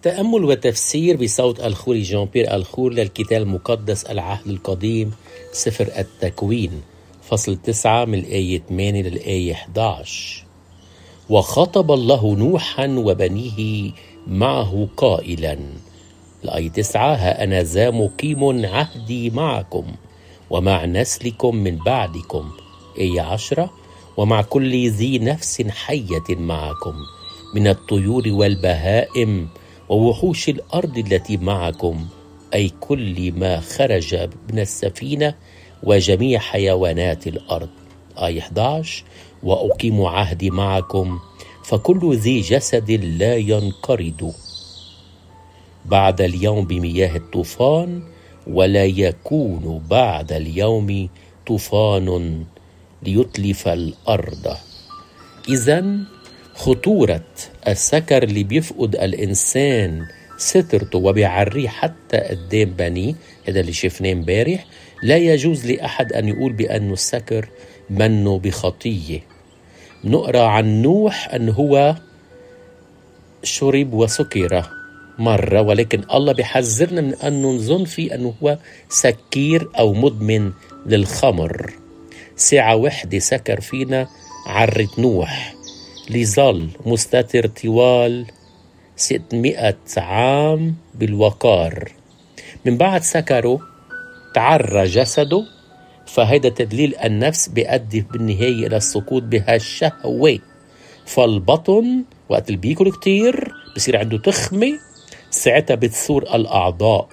تأمل وتفسير بصوت الخوري جان بيير الخور للكتاب المقدس العهد القديم سفر التكوين فصل 9 من الآية 8 للآية 11. وخطب الله نوحا وبنيه معه قائلا، الآية 9: ها أنا ذا مقيم عهدي معكم ومع نسلكم من بعدكم. آية 10: ومع كل ذي نفس حية معكم من الطيور والبهائم ووحوش الأرض التي معكم، أي كل ما خرج من السفينة وجميع حيوانات الأرض. آية 11: وأقيم عهدي معكم، فكل ذي جسد لا ينقرض بعد اليوم بمياه الطوفان، ولا يكون بعد اليوم طوفان ليتلف الأرض. إذن خطورة السكر اللي بيفقد الإنسان سترته وبيعريه حتى قدام بنيه، هذا اللي شفناه امبارح. لا يجوز لأحد أن يقول بأنه السكر منه بخطية. نقرأ عن نوح أنه هو شرب وسكر مرة، ولكن الله بيحذرنا من أن نظن فيه أنه هو سكير أو مدمن للخمر. ساعة واحدة سكر فينا عرت نوح لظل مستتر طوال 600 عام بالوقار. من بعد سكره تعرى جسده، فهذا تدليل النفس بيؤدي بالنهاية إلى السقوط بها الشهوة. فالبطن وقت اللي بياكل كتير بصير عنده تخمة، ساعتها بتثور الأعضاء.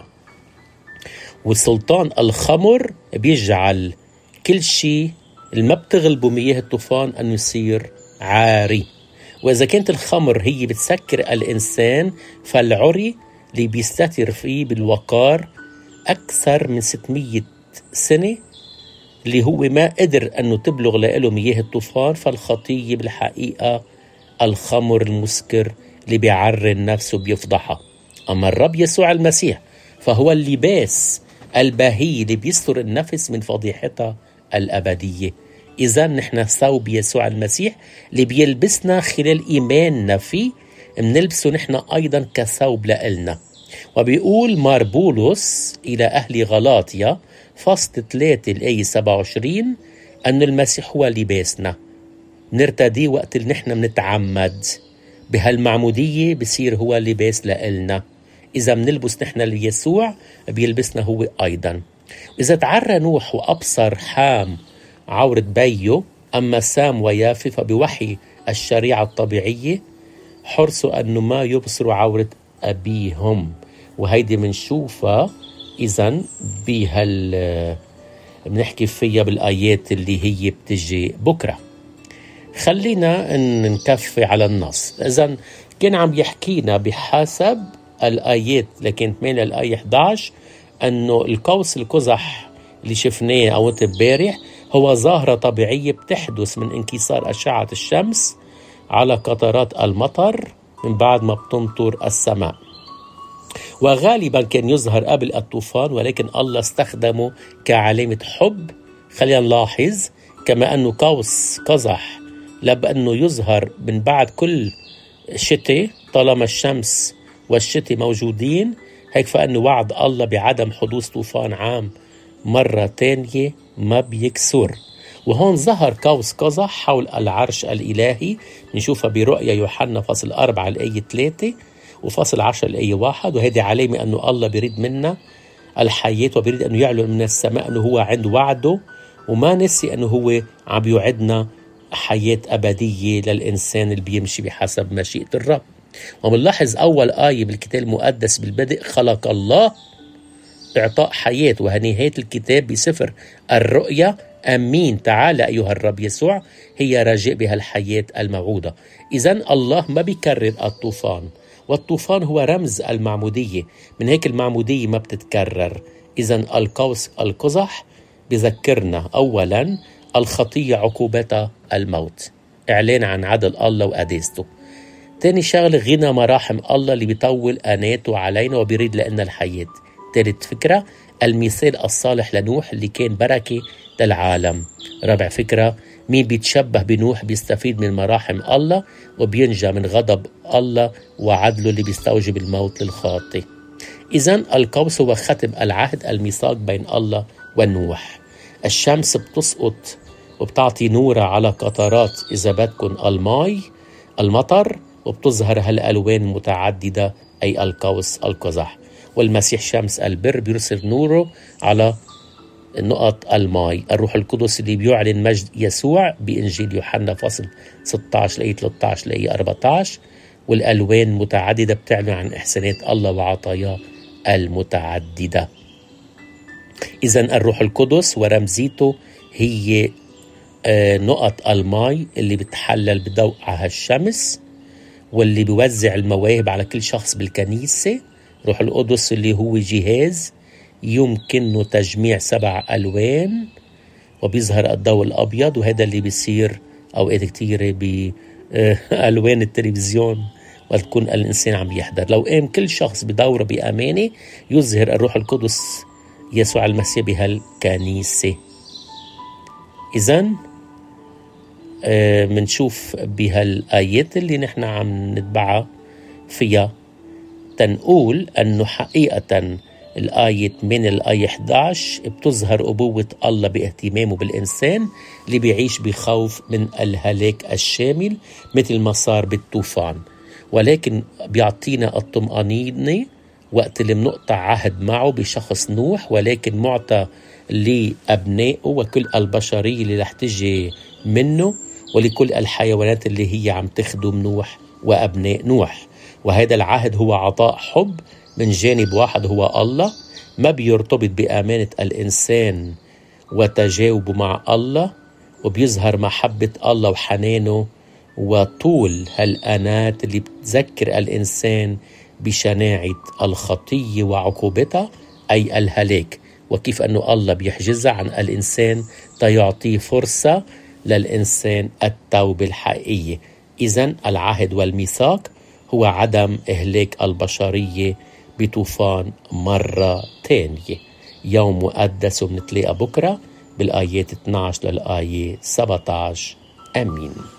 وسلطان الخمر بيجعل كل شيء اللي ما بتغلبه مياه الطوفان أنه يصير عاري. وإذا كانت الخمر هي بتسكر الإنسان، فالعري اللي بيستتر فيه بالوقار أكثر من 600 سنة اللي هو ما قدر أنه تبلغ له مياه الطوفان، فالخطية بالحقيقة الخمر المسكر اللي بيعري النفس وبيفضحها. أما الرب يسوع المسيح فهو اللباس البهي اللي بيستر النفس من فضيحتها الأبدية. إذا نحن ثوب يسوع المسيح اللي بيلبسنا خلال إيماننا فيه، منلبسه نحن أيضا كثوب لإلنا. وبيقول مار بولس إلى أهل غلاطيا فصل 3 الآية 27 أن المسيح هو لباسنا، نرتدي وقت اللي نحن منتعمد بهالمعمودية، بصير هو لباس لإلنا. إذا منلبس نحن ليسوع بيلبسنا هو أيضا. إذا تعرى نوح وأبصر حام عورة بيه، أما سام ويافي فبوحي الشريعة الطبيعية حرصوا أنه ما يبصروا عورة أبيهم. وهيدي منشوفها إذن بنحكي فيها بالآيات اللي هي بتجي بكرة. خلينا نكفي على النص. إذن كان عم يحكينا بحسب الآيات لكن 8 الآية 11 أنه القوس القزح اللي شفناه أو امبارح هو ظاهرة طبيعية بتحدث من انكسار أشعة الشمس على قطرات المطر من بعد ما بتمطر السماء، وغالبا كان يظهر قبل الطوفان، ولكن الله استخدمه كعلامة حب. خلينا نلاحظ كما أنه قوس قزح لأنه يظهر من بعد كل شتاء طالما الشمس والشتاء موجودين، هيك فأنه وعد الله بعدم حدوث طوفان عام مرة تانية ما بيكسر. وهون ظهر قوس قزح حول العرش الإلهي، نشوفها برؤيا يوحنا فصل 4 الآية 3 وفصل 10 الآية 1. وهذه علامة أنه الله بيريد منا الحياة وبيريد أنه يعلن من السماء أنه هو عنده وعده، وما نسي أنه هو عم يوعدنا حياة أبدية للإنسان اللي بيمشي بحسب مشيئة الرب. ومنلاحظ أول آية بالكتاب المقدس بالبدء خلق الله إعطاء حياة، ونهاية الكتاب بسفر الرؤيا أمين تعالى أيها الرب يسوع هي رجاء بها الحياة الموعودة. إذن الله ما بيكرر الطوفان، والطوفان هو رمز المعمودية، من هيك المعمودية ما بتتكرر. إذن القوس القزح بذكرنا أولا الخطية عقوبتها الموت، إعلان عن عدل الله وقداسته. تاني شغل غنى مراحم الله اللي بيطول أناته علينا وبيريد لنا الحياة. ثالث فكرة المثال الصالح لنوح اللي كان بركة للعالم. رابع فكرة، مين بيتشبه بنوح بيستفيد من مراحم الله وبينجى من غضب الله وعدله اللي بيستوجب الموت للخاطئ. إذن القوس هو ختم العهد الميثاق بين الله ونوح. الشمس بتسقط وبتعطي نورها على قطرات إذا بدكن المطر، وبتظهر هالألوان متعددة أي القوس القزح. والمسيح شمس البر بيرسل نوره على نقط الماء. الروح القدس اللي بيعلن مجد يسوع بإنجيل يوحنا فصل 16 لآية 13 لآية 14. والألوان متعددة بتعلن عن إحسانات الله وعطاياه المتعددة. إذن الروح القدس ورمزيته هي نقط الماء اللي بتحلل بضوء الشمس، واللي بيوزع المواهب على كل شخص بالكنيسة. روح القدس اللي هو جهاز يمكنه تجميع 7 ألوان وبيظهر الضوء الأبيض، وهذا اللي بيصير أوقات كتيرة بألوان التلفزيون وتكون الإنسان عم يحضر. لو قام كل شخص بدوره بأمانة يظهر الروح القدس يسوع المسيح بهالكنيسة. إذن منشوف بهالآيات اللي نحن عم نتبعها فيها تنقول أنه حقيقة الآية من الآية 11 بتظهر أبوة الله باهتمامه بالإنسان اللي بيعيش بخوف من الهلاك الشامل مثل ما صار بالطوفان، ولكن بيعطينا الطمأنينة وقت اللي منقطع عهد معه بشخص نوح، ولكن معطى لأبنائه وكل البشرية اللي رح تجي منه ولكل الحيوانات اللي هي عم تخدم نوح وأبناء نوح. وهذا العهد هو عطاء حب من جانب واحد هو الله، ما بيرتبط بأمانة الإنسان وتجاوبه مع الله، وبيظهر محبة الله وحنانه وطول هالأنات اللي بتذكر الإنسان بشناعة الخطية وعقوبتها أي الهلاك، وكيف أنه الله بيحجزها عن الإنسان تيعطيه فرصة للإنسان التوبة الحقيقية. إذن العهد والميثاق هو عدم إهلاك البشرية بطوفان مرة تانية. يوم مقدس، وبنتلاقى بكرة بالآيات 12 للآية 17. آمين.